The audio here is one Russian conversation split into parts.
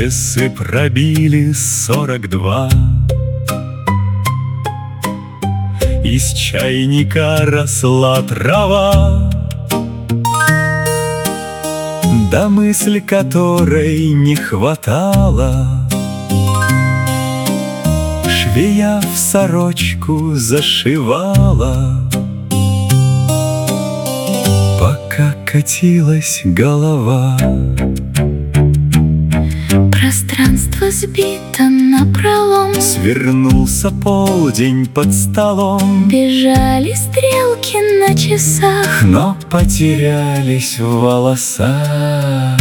Часы пробили 42. Из чайника росла трава, да мысль которой не хватало швея в сорочку зашивала. Пока катилась голова, пространство сбито напролом, свернулся полдень под столом. бежали стрелки на часах, Но потерялись в волосах.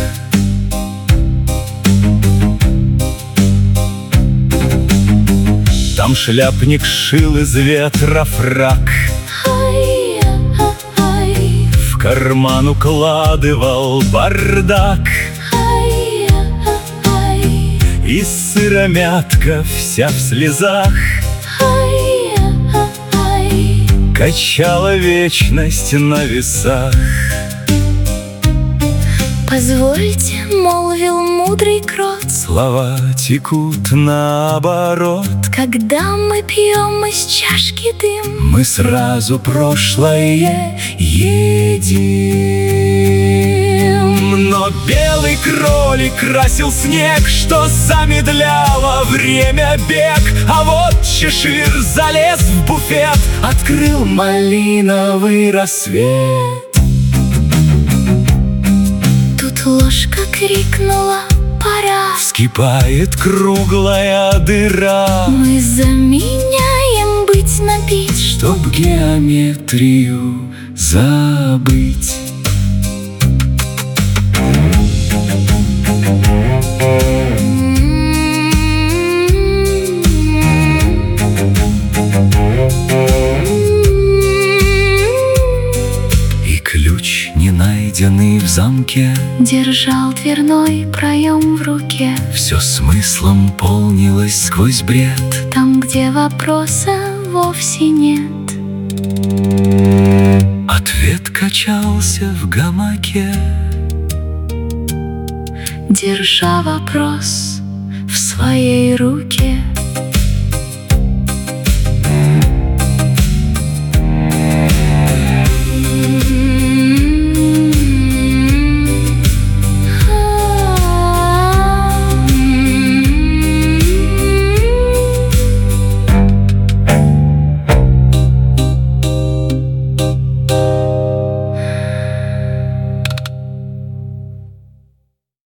Там шляпник шил из ветра фрак, ай-я-ай, в карман укладывал бардак. ай-я-ай, И сыромятка вся в слезах ай-я-ай. качала вечность на весах. Позвольте, молвил мудрый крот, Слова текут наоборот. когда мы пьем из чашки дым, Мы сразу прошлое едим. Но белый кролик красил снег, что замедляло время бег. А вот Чешир залез в буфет, открыл малиновый рассвет. тут ложка крикнула: пора. Вскипает круглая дыра, Мы заменяем быть на пить, чтоб геометрию забыть. И ключ, не найденный в замке, держал дверной проем в руке. все смыслом полнилось сквозь бред. Там, где вопроса вовсе нет, Ответ качался в гамаке, держа вопрос в своей руке.